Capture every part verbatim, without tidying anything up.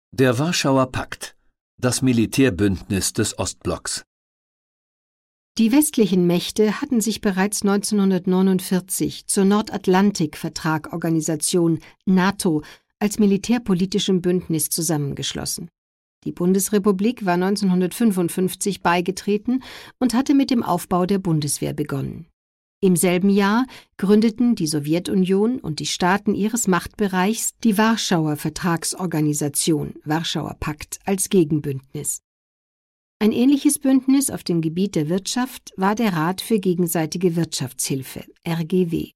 Der Warschauer Pakt, das Militärbündnis des Ostblocks. Die westlichen Mächte hatten sich bereits neunzehnhundertneunundvierzig zur Nordatlantik-Vertrag-Organisation NATO als militärpolitischem Bündnis zusammengeschlossen. Die Bundesrepublik war neunzehnhundertfünfundfünfzig beigetreten und hatte mit dem Aufbau der Bundeswehr begonnen. Im selben Jahr gründeten die Sowjetunion und die Staaten ihres Machtbereichs die Warschauer Vertragsorganisation, Warschauer Pakt, als Gegenbündnis. Ein ähnliches Bündnis auf dem Gebiet der Wirtschaft war der Rat für gegenseitige Wirtschaftshilfe, R G W.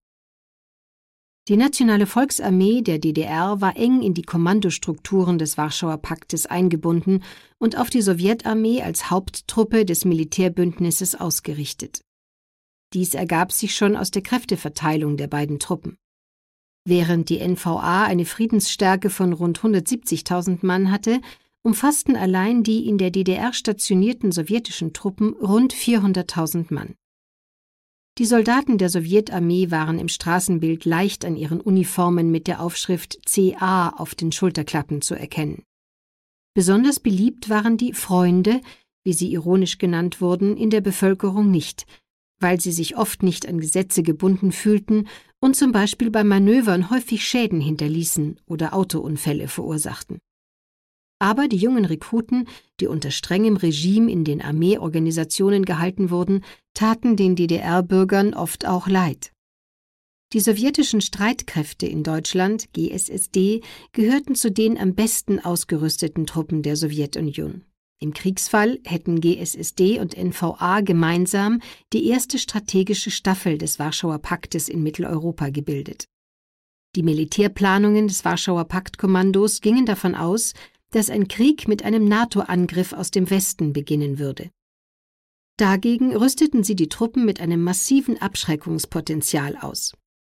Die Nationale Volksarmee der D D R war eng in die Kommandostrukturen des Warschauer Paktes eingebunden und auf die Sowjetarmee als Haupttruppe des Militärbündnisses ausgerichtet. Dies ergab sich schon aus der Kräfteverteilung der beiden Truppen. Während die N V A eine Friedensstärke von rund hundertsiebzigtausend Mann hatte, umfassten allein die in der D D R stationierten sowjetischen Truppen rund vierhunderttausend Mann. Die Soldaten der Sowjetarmee waren im Straßenbild leicht an ihren Uniformen mit der Aufschrift C A auf den Schulterklappen zu erkennen. Besonders beliebt waren die Freunde, wie sie ironisch genannt wurden, in der Bevölkerung nicht, weil sie sich oft nicht an Gesetze gebunden fühlten und zum Beispiel bei Manövern häufig Schäden hinterließen oder Autounfälle verursachten. Aber die jungen Rekruten, die unter strengem Regime in den Armeeorganisationen gehalten wurden, taten den D D R-Bürgern oft auch leid. Die sowjetischen Streitkräfte in Deutschland, G S S D, gehörten zu den am besten ausgerüsteten Truppen der Sowjetunion. Im Kriegsfall hätten G S S D und N V A gemeinsam die erste strategische Staffel des Warschauer Paktes in Mitteleuropa gebildet. Die Militärplanungen des Warschauer Paktkommandos gingen davon aus, dass ein Krieg mit einem NATO-Angriff aus dem Westen beginnen würde. Dagegen rüsteten sie die Truppen mit einem massiven Abschreckungspotenzial aus.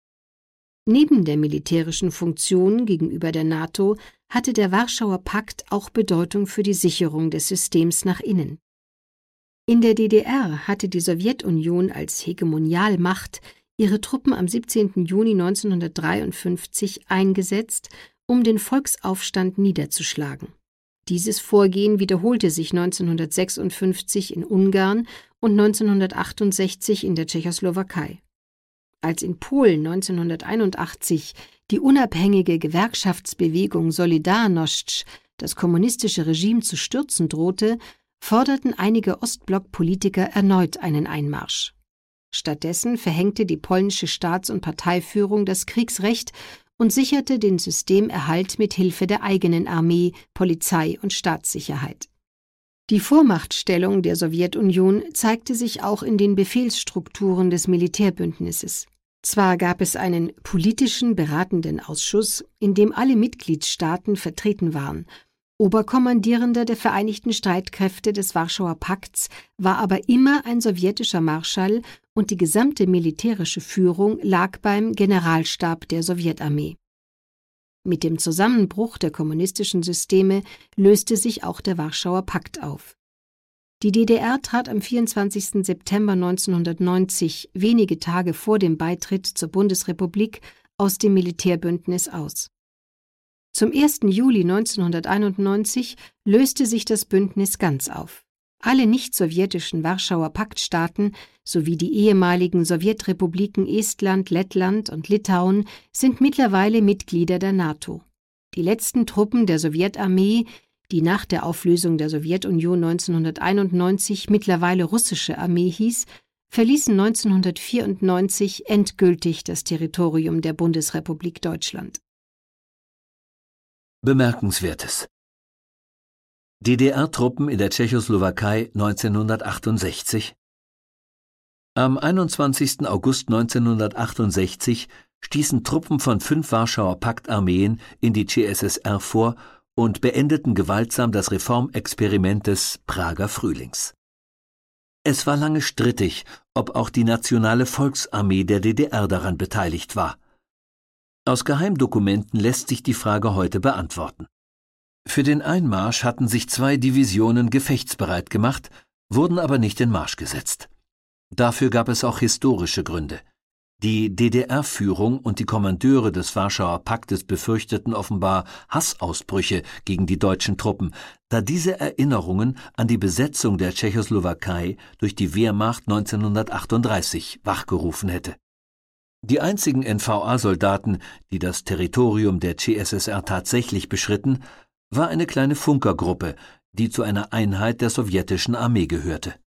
Neben der militärischen Funktion gegenüber der NATO hatte der Warschauer Pakt auch Bedeutung für die Sicherung des Systems nach innen. In der D D R hatte die Sowjetunion als Hegemonialmacht ihre Truppen am siebzehnten Juni neunzehnhundertdreiundfünfzig eingesetzt, um den Volksaufstand niederzuschlagen. Dieses Vorgehen wiederholte sich neunzehnhundertsechsundfünfzig in Ungarn und neunzehnhundertachtundsechzig in der Tschechoslowakei. Als in Polen neunzehnhunderteinundachtzig die unabhängige Gewerkschaftsbewegung Solidarność das kommunistische Regime zu stürzen drohte, forderten einige Ostblock-Politiker erneut einen Einmarsch. Stattdessen verhängte die polnische Staats- und Parteiführung das Kriegsrecht und sicherte den Systemerhalt mit Hilfe der eigenen Armee, Polizei und Staatssicherheit. Die Vormachtstellung der Sowjetunion zeigte sich auch in den Befehlsstrukturen des Militärbündnisses. Zwar gab es einen politischen beratenden Ausschuss, in dem alle Mitgliedstaaten vertreten waren. Oberkommandierender der Vereinigten Streitkräfte des Warschauer Pakts war aber immer ein sowjetischer Marschall und die gesamte militärische Führung lag beim Generalstab der Sowjetarmee. Mit dem Zusammenbruch der kommunistischen Systeme löste sich auch der Warschauer Pakt auf. Die D D R trat am vierundzwanzigsten September neunzehnhundertneunzig, wenige Tage vor dem Beitritt zur Bundesrepublik, aus dem Militärbündnis aus. Zum ersten Juli neunzehnhunderteinundneunzig löste sich das Bündnis ganz auf. Alle nicht-sowjetischen Warschauer Paktstaaten sowie die ehemaligen Sowjetrepubliken Estland, Lettland und Litauen sind mittlerweile Mitglieder der NATO. Die letzten Truppen der Sowjetarmee, die nach der Auflösung der Sowjetunion neunzehnhunderteinundneunzig mittlerweile russische Armee hieß, verließen neunzehnhundertvierundneunzig endgültig das Territorium der Bundesrepublik Deutschland. Bemerkenswertes: D D R-Truppen in der Tschechoslowakei neunzehnhundertachtundsechzig. Am einundzwanzigsten August neunzehnhundertachtundsechzig stießen Truppen von fünf Warschauer Paktarmeen in die C S S R vor und beendeten gewaltsam das Reformexperiment des Prager Frühlings. Es war lange strittig, ob auch die Nationale Volksarmee der D D R daran beteiligt war. Aus Geheimdokumenten lässt sich die Frage heute beantworten. Für den Einmarsch hatten sich zwei Divisionen gefechtsbereit gemacht, wurden aber nicht in Marsch gesetzt. Dafür gab es auch historische Gründe. Die D D R-Führung und die Kommandeure des Warschauer Paktes befürchteten offenbar Hassausbrüche gegen die deutschen Truppen, da diese Erinnerungen an die Besetzung der Tschechoslowakei durch die Wehrmacht neunzehnhundertachtunddreißig wachgerufen hätte. Die einzigen N V A-Soldaten, die das Territorium der C S S R tatsächlich beschritten, war eine kleine Funkergruppe, die zu einer Einheit der sowjetischen Armee gehörte.